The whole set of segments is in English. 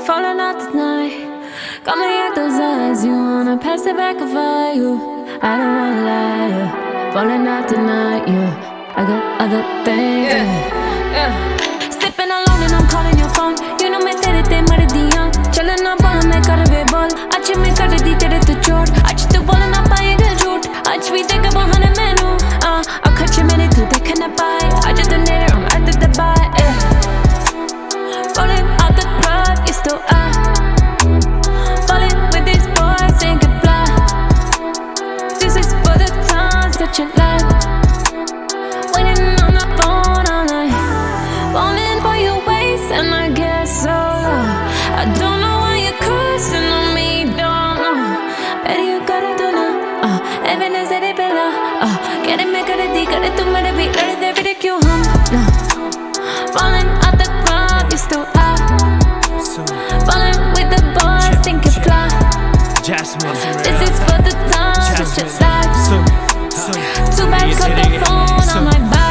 falling out tonight. Got me at those eyes, you wanna pass it back if I you. I don't wanna lie, yeah. Falling out tonight, yeah. I got other things, yeah. Sipping alone and I'm calling your phone. You know मैं तेरे ते मर दिया. चलना बोला मैं कर वे बोल. आज मैं कर दी तेरे तो चोट. आज तू बोल ना पाएगा झूठ. आज भी देख बहाने मैनू. अखच मैंने तू देख ना पाए. आज तो नेरे हम आते दबाए. Falling out the club, you still up. Falling with these boys, ain't good fly. This is for the times that you like. Waiting on the phone all night. Falling for your waist and I get so low. I don't know why you're cursing on me, don't know. Better you gotta do now. Even as it bella. Get it, make it, get it, tu mere bhi lade de bhi kyun hum no. Falling out the club, you still up. Falling with the boys, think you fly. This is for the times that you like. Too bad cut the phone on my back.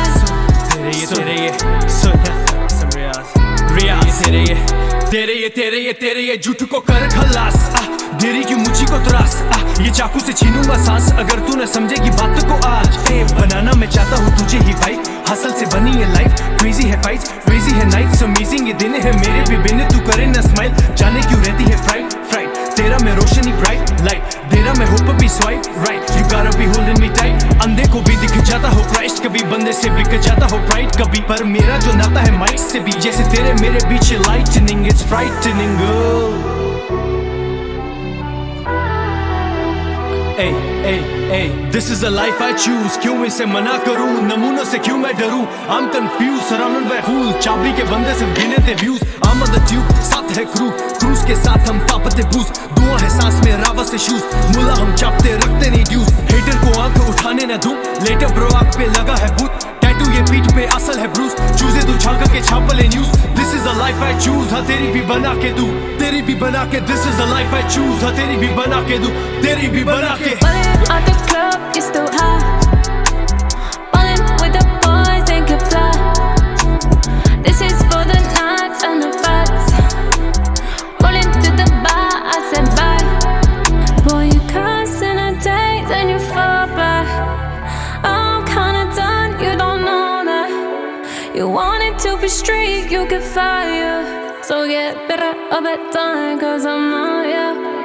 तेरे ये झूठ को कर खलास देरी क्यों मुझी को त्रास ये चाकू से छीनूंगा सांस अगर तू न समझेगी बात को आज बनाना मैं चाहता हूँ तुझे ही भाई हसल से बनी है लाइफ क्रेजी है फाइट्स क्रेजी है नाइट्स अमेजिंग ये दिन है मेरे भी बिन तू करे न स्माइल जाने क्यों रहती है फ्राइट तेरा मैं रोशनी ब्राइट लाइट तेरा मैं होप भी swipe right you gotta be holding me tight अंधे को भी दिख जाता हो क्राइस्ट कभी बंदे से बिक जाता हो प्राइड कभी पर मेरा जो नाता है माइक से भी जैसे तेरे मेरे बीच lightning it's frightening This is the life I choose क्यों इसे मना करूं नमूनों से क्यों मैं डरूं I'm confused surrounded by fools चाबी के बंदे सिर्फ गिने थे views I'm on the tube साथ है क्रूज के साथ हम तापते बूज दुआ है सांस में रावा से शूज मुला हम चापते रखते नहीं ड्यूज हेटर को आंख उठाने न दूं लेटर ब्रो आंख पे लगा है भूत टैटू ये पीठ पे असल है ब्रूस चूजे तू झांका के छापले news This is the life I choose हाँ तेरी भी बना के दूं तेरी भी बना के This is the life I choose हाँ तेरी भी बना के दूं तेरी भी बना के Falling out the club, you still high. Falling with the boys, ain't good fly. This is for the nights and the fights. Rolling to the bar, I said bye. Boy, you cuss in a day, then you fall back. I'm kinda done, you don't know that. You want it to be straight, you get fired. So get better all that time, cause I'm not, yeah.